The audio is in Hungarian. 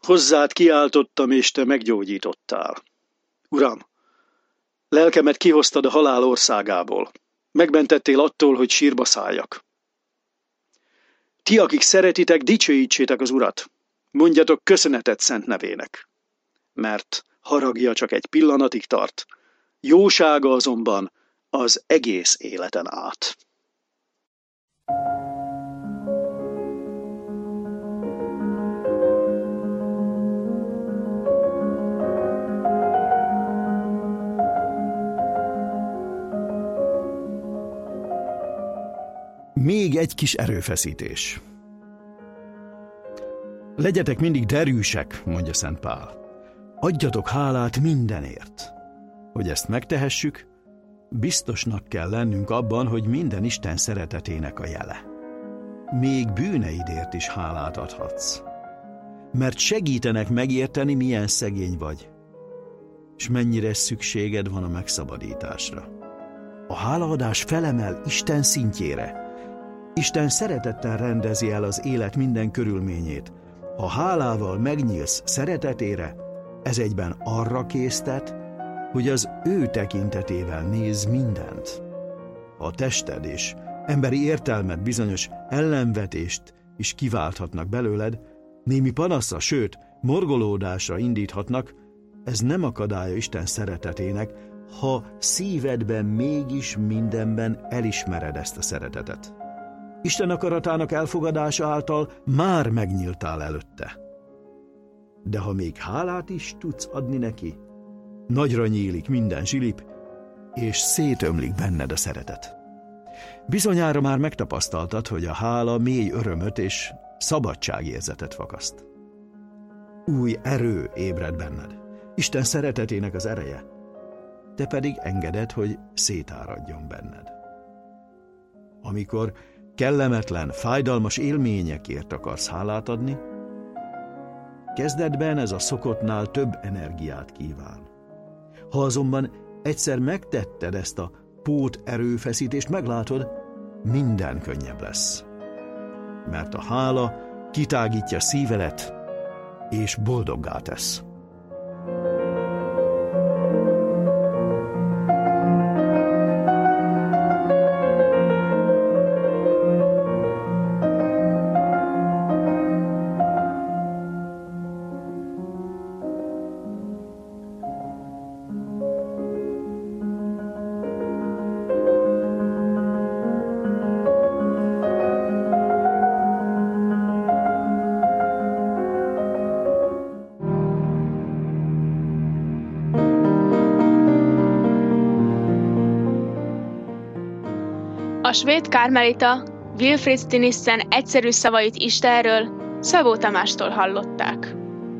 Hozzád kiáltottam, és te meggyógyítottál. Uram, lelkemet kihoztad a halál országából. Megmentettél attól, hogy sírba szálljak. Ti, akik szeretitek, dicsőítsétek az Urat. Mondjatok köszönetet szent nevének. Mert haragja csak egy pillanatig tart, jósága azonban az egész életen át. Még egy kis erőfeszítés. Legyetek mindig derűsek, mondja Szent Pál. Adjatok hálát mindenért. Hogy ezt megtehessük, biztosnak kell lennünk abban, hogy minden Isten szeretetének a jele. Még bűneidért is hálát adhatsz. Mert segítenek megérteni, milyen szegény vagy, és mennyire szükséged van a megszabadításra. A hálaadás felemel Isten szintjére. Isten szeretettel rendezi el az élet minden körülményét. Ha hálával megnyílsz szeretetére, ez egyben arra késztet, hogy az ő tekintetével nézz mindent. Ha a tested és emberi értelmed bizonyos ellenvetést is kiválthatnak belőled, némi panaszra, sőt, morgolódásra indíthatnak, ez nem akadálya Isten szeretetének, ha szívedben mégis mindenben elismered ezt a szeretetet. Isten akaratának elfogadása által már megnyíltál előtte. De ha még hálát is tudsz adni neki, nagyra nyílik minden zsilip, és szétömlik benned a szeretet. Bizonyára már megtapasztaltad, hogy a hála mély örömöt és szabadságérzetet fakaszt. Új erő ébred benned, Isten szeretetének az ereje, te pedig engeded, hogy szétáradjon benned. Amikor kellemetlen, fájdalmas élményekért akarsz hálát adni, kezdetben ez a szokottnál több energiát kíván. Ha azonban egyszer megtetted ezt a pót erőfeszítést, meglátod, minden könnyebb lesz. Mert a hála kitágítja szívedet, és boldoggá tesz. A svéd kármelita Wilfrid Stinissen egyszerű szavait Istenről Szabó Tamástól hallották.